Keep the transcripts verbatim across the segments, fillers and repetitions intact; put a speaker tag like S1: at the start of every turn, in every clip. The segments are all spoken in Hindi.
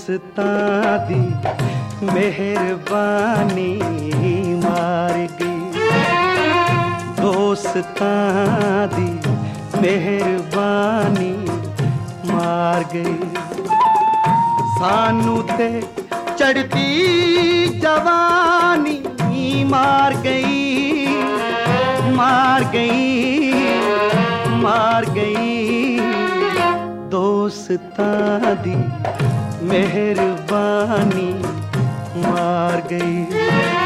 S1: दोस्तां दी मेहरबानी मार गई, दोस्तां दी मेहरबानी मार गई। सानू ते चढ़ती जवानी मार गई, मार गई, मार गई। दोस्तां दी मेहरबानी मार गई,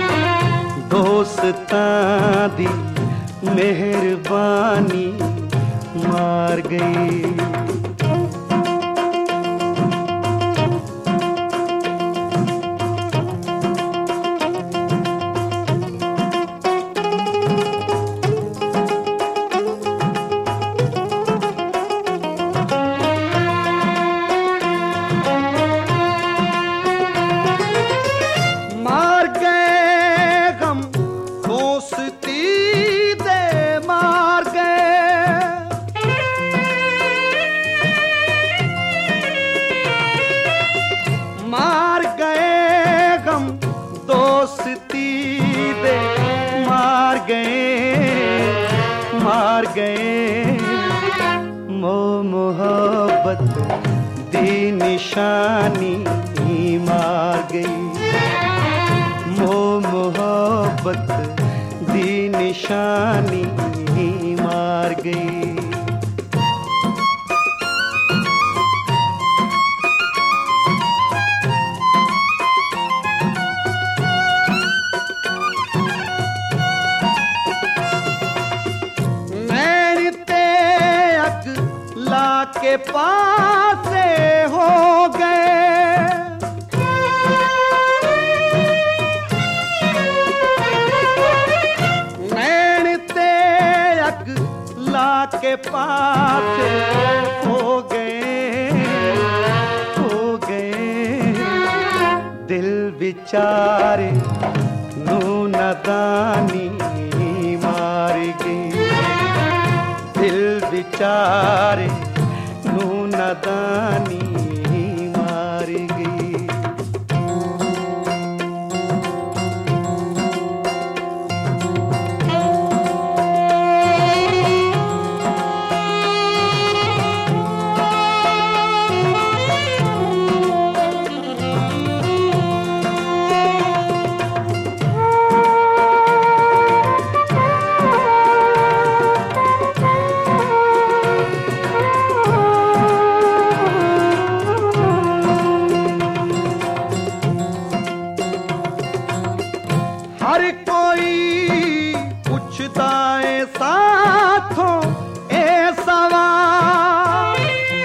S1: दोस्तां दी मेहरबानी मार गई। मार गए गम दोस्ती दे मार गए, मार गए। मोह मोहब्बत दी निशानी मार गई, मोह मोहब्बत दी निशानी मार गई। के पास हो गए, नैन ते अगला के पास हो गए, हो गए। दिल बेचारे नू नादानी मार गई, दिल बेचारे नू नादानी मार गई। हर कोई पूछता है साथों ए सवाल,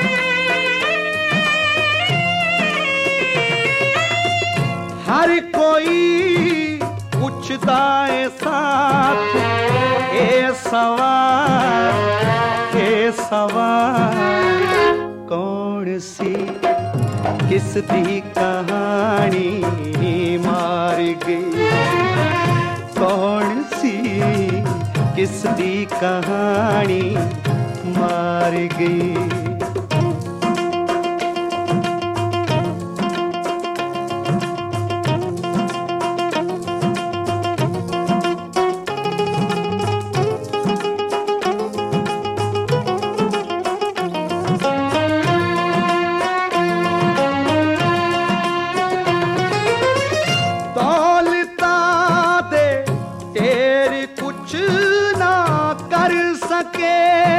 S1: हर कोई पूछता है साथ ए सवाल, ए सवाल। कौन सी किस दी कहानी मार गई, कौन सी किस दी कहानी मार गई। कुछ ना कर सके,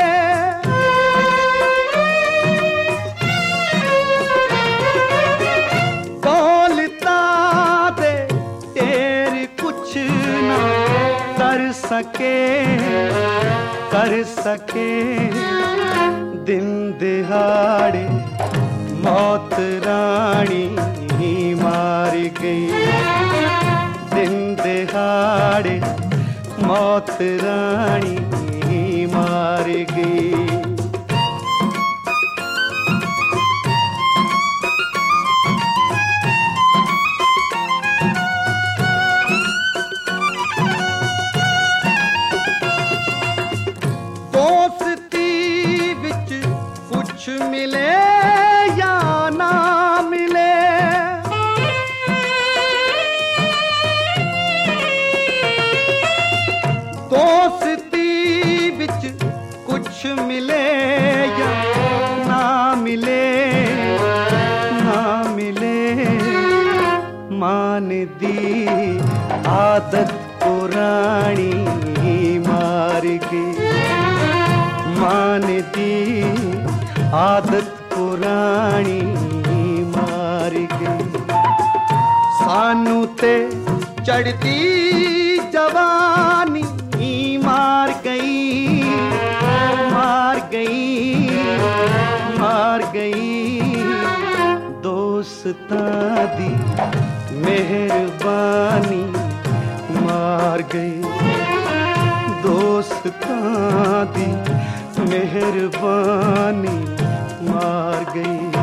S1: बोलता दे तेरे कुछ ना कर सके, कर सके। दिन दिहाड़े मौत रानी मार गई, दिन दिहाड़े मौत रानी मार गई। दोस्ती विच कुछ मिले या ना मिले, मिले या ना मिले ना मिले, मान दी आदत पुरानी मार गई, मान दी आदत पुरानी मार गई। सानू ते चढ़ती जवानी मार गई, मार गई, मार गई। दोस्तां दी मेहरबानी मार गई, दोस्तां दी मेहरबानी मार गई।